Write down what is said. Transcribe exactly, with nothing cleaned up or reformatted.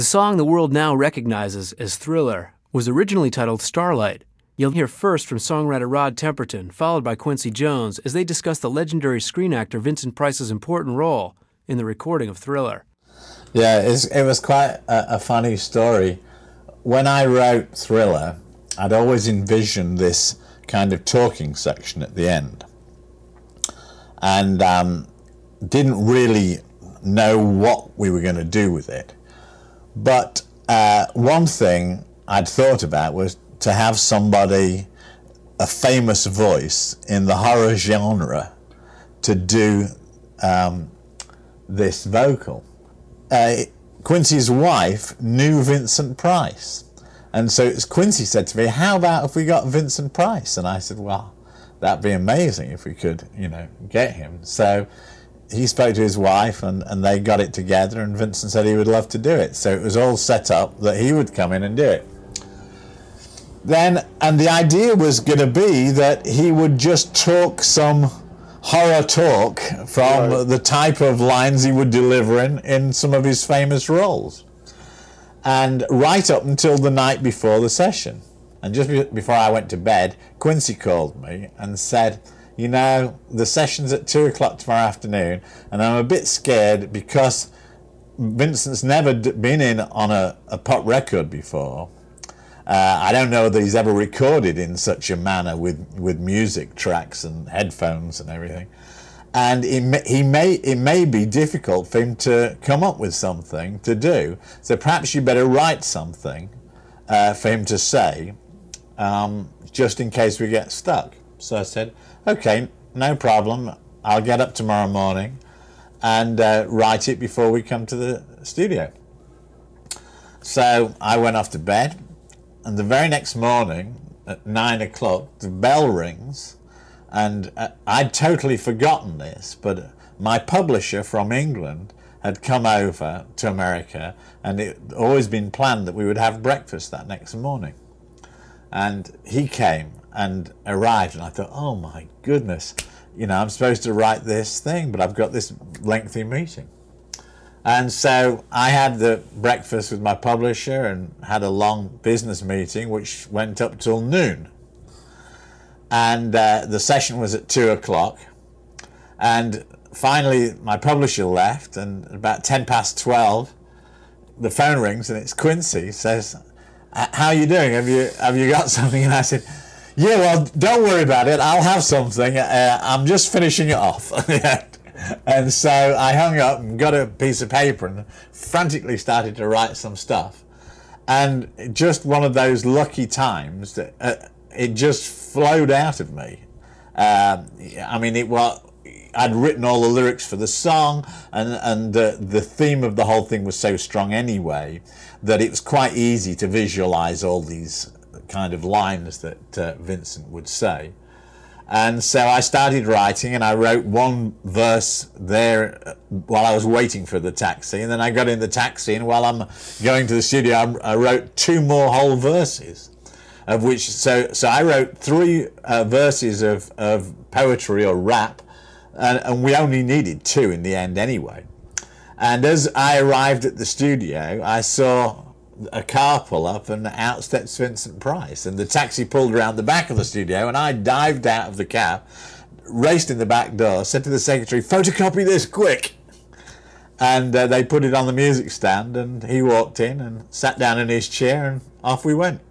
The song the world now recognizes as Thriller was originally titled Starlight. You'll hear first from songwriter Rod Temperton, followed by Quincy Jones, as they discuss the legendary screen actor Vincent Price's important role in the recording of Thriller. Yeah, it's, it was quite a, a funny story. When I wrote Thriller, I'd always envisioned this kind of talking section at the end, and um, didn't really know what we were going to do with it. But uh, one thing I'd thought about was to have somebody, a famous voice in the horror genre, to do um, this vocal. Uh, Quincy's wife knew Vincent Price, and so it's Quincy said to me, how about if we got Vincent Price? And I said, well, that'd be amazing if we could, you know, get him. So he spoke to his wife, and, and they got it together, and Vincent said he would love to do it. So it was all set up that he would come in and do it. Then, and the idea was going to be that he would just talk some horror talk from right. the type of lines he would deliver in, in some of his famous roles. And right up until the night before the session. And just be- before I went to bed, Quincy called me and said, you know, the session's at two o'clock tomorrow afternoon, and I'm a bit scared because Vincent's never d- been in on a, a pop record before. Uh, I don't know that he's ever recorded in such a manner with, with music tracks and headphones and everything. And it may, he may, it may be difficult for him to come up with something to do. So perhaps you better write something uh, for him to say, um, just in case we get stuck. So I said, okay, no problem. I'll get up tomorrow morning and uh, write it before we come to the studio. So I went off to bed. And the very next morning, at nine o'clock, the bell rings, and uh, I'd totally forgotten this, but my publisher from England had come over to America, and it had always been planned that we would have breakfast that next morning. And he came and arrived, and I thought, oh my goodness, you know, I'm supposed to write this thing, but I've got this lengthy meeting. And so I had the breakfast with my publisher and had a long business meeting which went up till noon. And uh, the session was at two o'clock. And finally my publisher left, and about ten past twelve the phone rings and it's Quincy. Says, how are you doing? Have you have you got something? And I said, yeah, well, don't worry about it. I'll have something. Uh, I'm just finishing it off. And so I hung up and got a piece of paper and frantically started to write some stuff. And just one of those lucky times that uh, it just flowed out of me. Um, I mean, it was, I'd written all the lyrics for the song, and, and the, the theme of the whole thing was so strong anyway that it was quite easy to visualize all these kind of lines that uh, Vincent would say. And so I started writing, and I wrote one verse there while I was waiting for the taxi, and then I got in the taxi, and while I'm going to the studio, I, I wrote two more whole verses, of which, so so I wrote three uh, verses of, of poetry or rap, and, and we only needed two in the end anyway. And as I arrived at the studio, I saw a car pull up, and out steps Vincent Price, and the taxi pulled around the back of the studio, and I dived out of the cab, raced in the back door, said to the secretary, photocopy this quick. And uh, they put it on the music stand, and he walked in and sat down in his chair, and off we went.